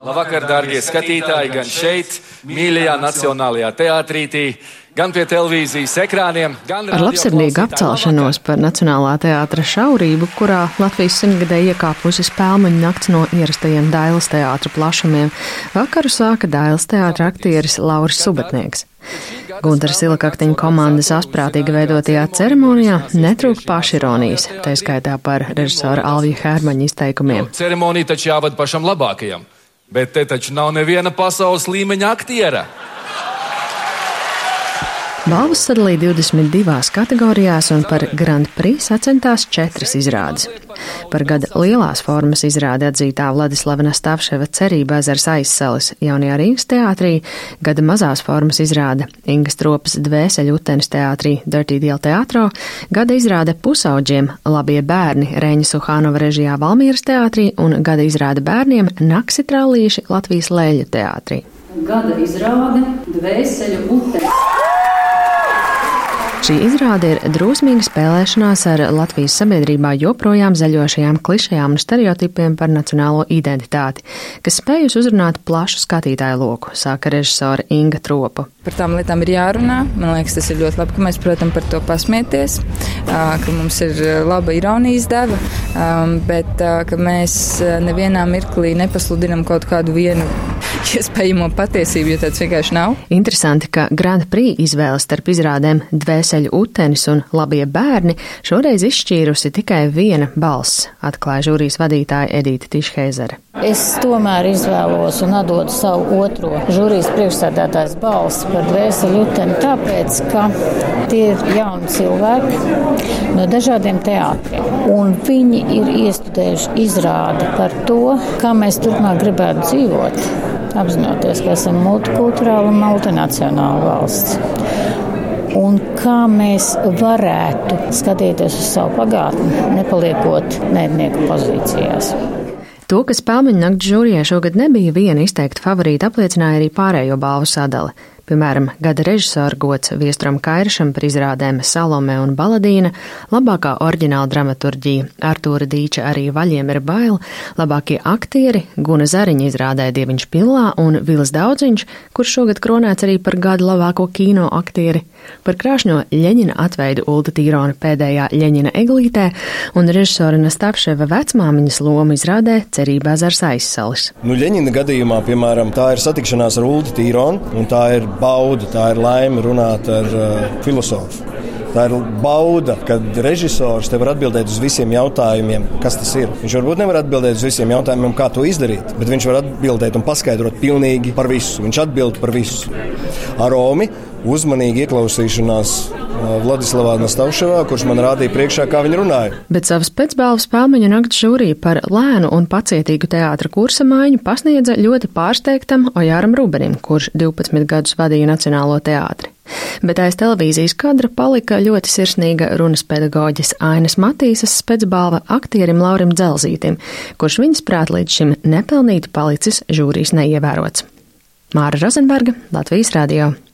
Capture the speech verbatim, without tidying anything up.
Labvakar, dārgie skatītāji, gan šeit, mīļajā Nacionālajā teātrītī, gan pie televīzijas ekrāniem, gan ar labsirdīgu apcelšanos par Nacionālā teātra šaurību, kurā Latvijas simtgadē iekāpusi Spēlmeņu nakts no ierastajiem Dailes teātra plašumiem, vakaru sāka Dailes teātra aktieris Lauris Subetnieks. Gunteras Silakaktiņa komandas asprātīgi veidotajā ceremonijā netrūka pašironijas, tā skaitā par režisora Alvija Hērmaņa izteikumiem. Ceremonija taču jāvada pašam labākajam, bet te taču nav neviena pasaules līmeņa aktiera. Balvas sadalīja divdesmit divās kategorijās un par Grand Prix sacentās četras izrādes. Par gada lielās formas izrādi atzītā Vladislava Nastavševa Cerība ezers aizsalis jaunajā Rīgas teātrī, gada mazās formas izrāde Ingas Tropas Dvēseļu utenis teātrī Dirty Deal Teatro, gada izrāde Pusauģiem Labie bērni Reņa Suhānova režijā Valmieras teātrī un gada izrāde bērniem Naksi trallīši Latvijas Lēļu teātrī. Gada izrāde Dvēseļu utenis. Šī izrāde ir drosmīga spēlēšanās ar Latvijas sabiedrībā joprojām zaļošajām klišejām un stereotipiem par nacionālo identitāti, kas spējusi uzrunāt plašu skatītāju loku, sāka režisore Inga Tropa. Par tām lietām ir jārunā. Man liekas, tas ir ļoti labi, ka mēs, protams, par to pasmieties, ka mums ir laba ironijas deva, bet ka mēs nevienā mirklī nepasludinam kaut kādu vienu iespējamo patiesību, jo tāds vienkārši nav. Interesanti, ka Grand Prix izvēles starp izrādēm Dvēseļu utenis un Labie bērni šoreiz izšķīrusi tikai viena balss, atklāja žūrijas vadītāja Edīte Tišheizere. Es tomēr izvēlos un atdodu savu otro žūrijas priekšsēdētājas balsi par Dvēseļu uteni, tāpēc, ka tie ir jauni cilvēki no dažādiem teātriem, un viņi ir iestudējuši izrādi par to, kā mēs turpmāk gribētu dzīvot, apzinoties, ka esam multikulturāla un multinacionāla valsts. Un kā mēs varētu skatīties uz savu pagātni, nepaliekot neidnieku pozīcijās. To, ka Spēlmeņu nakts žūrijai šogad nebija viena izteikta favorīta, apliecināja arī pārējo balvu sadali. Piemēram, gada režisora gods Viestram Kairišam par izrādēm Salome un Baladīna, labākā oriģināla dramaturģija Artūra Dīča Arī vaļiem ir bail, labākie aktieri Guna Zariņa izrādē Dieviņš Pillā un Vilis Daudziņš, kurš šogad kronēts arī par gada labāko kino aktieri, par krāšņo Ļeņina atveidu Ulda Tīrona pēdējā Ļeņina eglītē un režisora Nastavševa vecmāmiņas lomu izrādē Cerība ezers aizsalis. Nu, Ļeņina gadījumā, piemēram, tā ir satikšanās ar Uldu Tīronu, un tā ir bauda, tā ir laime runāt ar uh, filosofu. Tā ir bauda, kad režisors te var atbildēt uz visiem jautājumiem, kas tas ir. Viņš varbūt nevar atbildēt uz visiem jautājumiem, kā to izdarīt, bet viņš var atbildēt un paskaidrot pilnīgi par visu. Viņš atbild par visu. Aromi uzmanīgi ieklausīšanās Vladislavā Nastavševā, kurš man rādīja priekšā, kā viņi runāja. Bet savas pēcbalvas Spēlmeņu nakts žūrija par lēnu un pacietīgu teātra kursa maiņu pasniedza ļoti pārsteigtam Ojāram Rubenim, kurš divpadsmit gadus vadīja Nacionālo teātri. Bet aiz televīzijas kadra palika ļoti sirsnīga runas pedagoģis Ainas Matīsas pēcbalva aktierim Laurim Dzelzītim, kurš viņas prāt līdz šim nepelnīti palicis žūrijas neievērots. Māra Rozenberga, Latvijas radio.